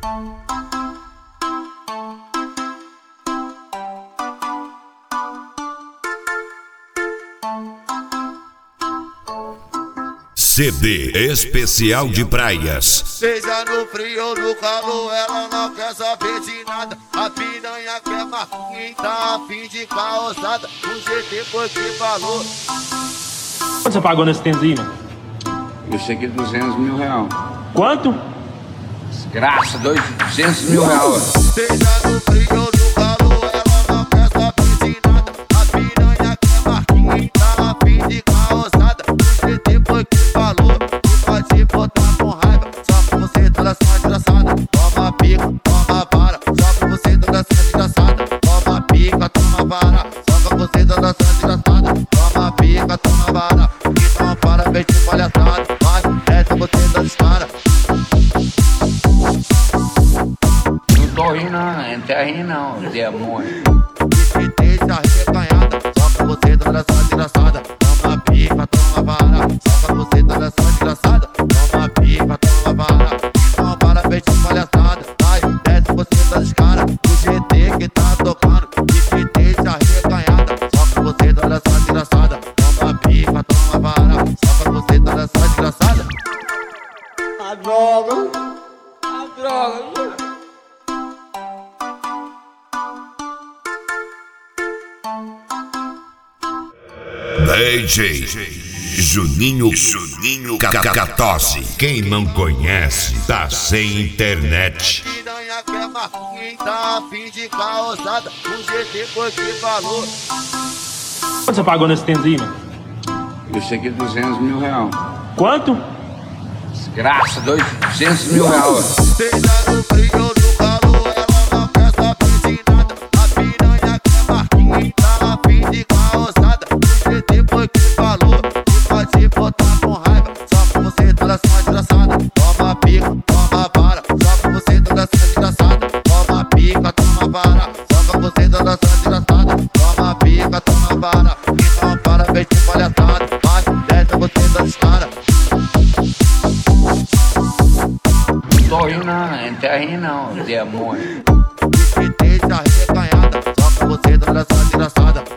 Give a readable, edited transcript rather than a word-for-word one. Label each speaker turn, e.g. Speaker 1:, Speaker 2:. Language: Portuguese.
Speaker 1: CD especial de praias.
Speaker 2: Seja no frio ou no calor, ela não quer saber de nada. A piranha quer marquinha, tá a fim de causada. O GT foi que falou.
Speaker 3: Quanto você pagou nesse tênis aí, mano?
Speaker 4: Eu sei que é 200 mil reais.
Speaker 3: Quanto?
Speaker 4: Desgraça, 200 mil reais.
Speaker 2: Seja no frio ou no calor, ela não quer saber de nada. A piranha quer marquinha, tá a fim de causada. O GT foi que falou. E pode botar com raiva, só que você toda sua desgraçada. Toma pica, toma vara, só que você toda sua desgraçada. Toma pica, toma vara, só que você toda sua desgraçada. Toma pica, toma vara, então para ver de palhaçada. Mas essa você tá descara.
Speaker 4: Não tô rindo não tá rindo não, demônio.
Speaker 2: E deixa reganhada, só que você toda sua desgraçada. Toma pica, toma vara, só que você toda sua desgraçada. Toma pica, toma vara, então para ver de palhaçada. Ai, essa você tá descara. O GT que tá tocando e te deixa reganhada, só que você toda sua desgraçada. Toma pica, toma vara, só que você toda sua desgraçada.
Speaker 5: A droga, a droga.
Speaker 1: DJ Juninho Cacatose. Quem não conhece tá sem internet.
Speaker 2: Piranha quer marquinha, tá a fim de causada. O GT foi que falou.
Speaker 3: Quanto você pagou nesse tênis aí, mano?
Speaker 4: Eu sei que é 200 mil reais.
Speaker 3: Quanto?
Speaker 4: Desgraça, 200 mil reais.
Speaker 2: Seja no frio ou no calor, ela não quer saber de nada. A piranha quer marquinha, tá a fim de causada. O GT foi que falou. E pode botar com raiva, só que você toda sua desgraçada. Toma pica, toma vara, só que você toda sua desgraçada. Toma pica, toma vara, só que você toda sua desgraçada. Toma pica, toma vara, então para ver de palhaçada. Mas dessa você tá descara.
Speaker 4: Não tô rindo não tá rindo não, demônio.
Speaker 2: E deixa reganhada, só que você toda sua desgraçada.